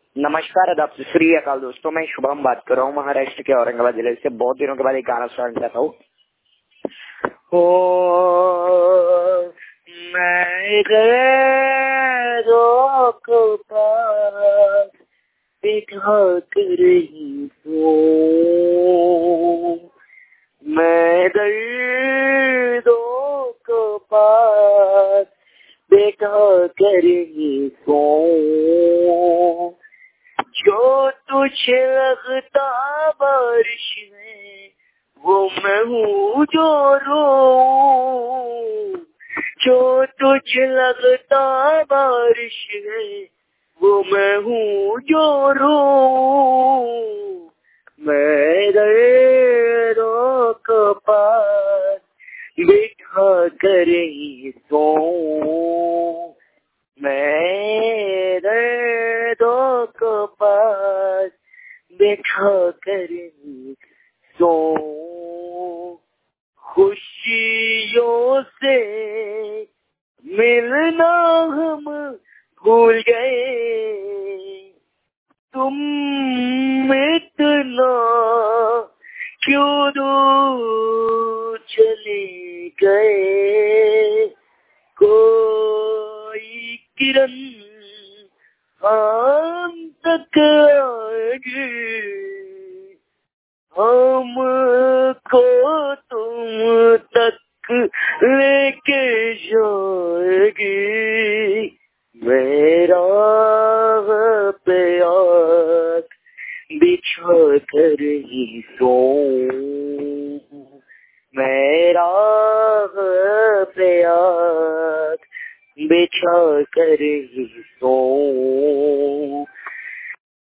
नमस्कार, आदाब, श्री अकाल दोस्तों। मैं शुभम बात कर रहा हूँ महाराष्ट्र के औरंगाबाद जिले से। बहुत दिनों के बाद एक गाना सुनाना चाहता हूँ। मैं गैरों को पास बिठा कर रही हूँ, मैं दर्दों को पास बिठा कर रही हूँ। जो तुझे लगता बारिश में वो मैं हूँ जो रोऊं। जो तुझे लगता बारिश में वो मैं हूँ जो रोऊं। मैं दर्दों को पास बिठा कर ही सोऊं, मैं दर्दों को पास बिठा कर ही सोऊं। खुशियों से मिलना हम भूल गए, तुम इतना क्यों दूर चले गए। कोई किरण हम तक आएगी, हमको तुम तक लेके जाएगी। मेरा पे आँख बिछा कर ही सोऊं, मेरा पे आँख बिछा कर ही सोऊं।